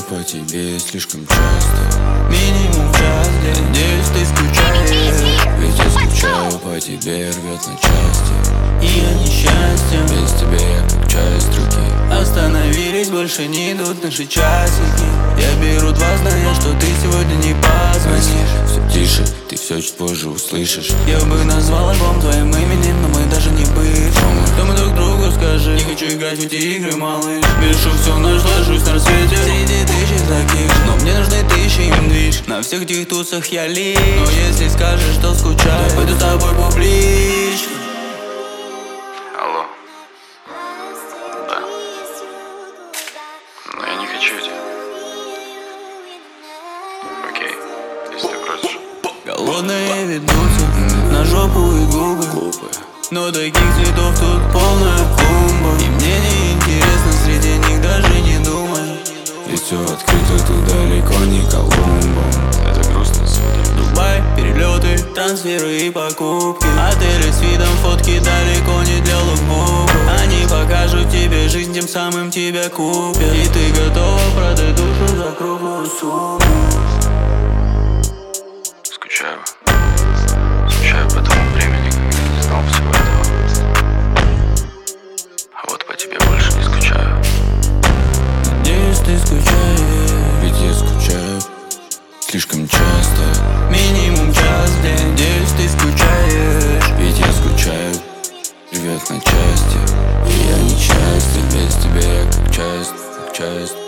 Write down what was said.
по тебе слишком часто. Минимум час, надеюсь, ты скучаешь. Ведь я скучаю по тебе, рвет на части. И я несчастен, без тебя я как часть руки. Остановились, больше не идут наши часики. Я беру два, зная, что ты сегодня не позвонишь. Все тише, ты все чуть позже услышишь. Я бы назвал альбом твоим именем, но мы даже не бывшие. Что мы друг другу скажи? Не хочу играть в эти игры, малыш. Пишу все, ночь, ложусь на рассвете. Среди тысячи таких, но мне нужны тысячи им движ. На всех этих тусах я лишь. Но если скажешь, что скучаю, пойду с тобой публично. Алло. Да. Но я не хочу тебя. Окей, если ты просишь. Голодные ведутся на жопу и губы. Глупые. Но таких цветов тут полная клумба. И мне не интересно, среди них даже не думай. Ведь все открыто, тут далеко не Колумбо. Это грустно, судя. Дубай, перелеты, трансферы и покупки. Отели с видом, фотки далеко не для лукбука. Они покажут тебе жизнь, тем самым тебя купят. И ты готова продать душу за круглую сумму. Скучаю. Скучаю по тому времени, когда не знал всего этого. А вот по тебе больше не скучаю. Надеюсь, ты скучаешь. Ведь я скучаю слишком часто. Минимум час в день. Надеюсь, ты скучаешь. Ведь я скучаю, рвет на части. И я несчастен, без тебя я как часть.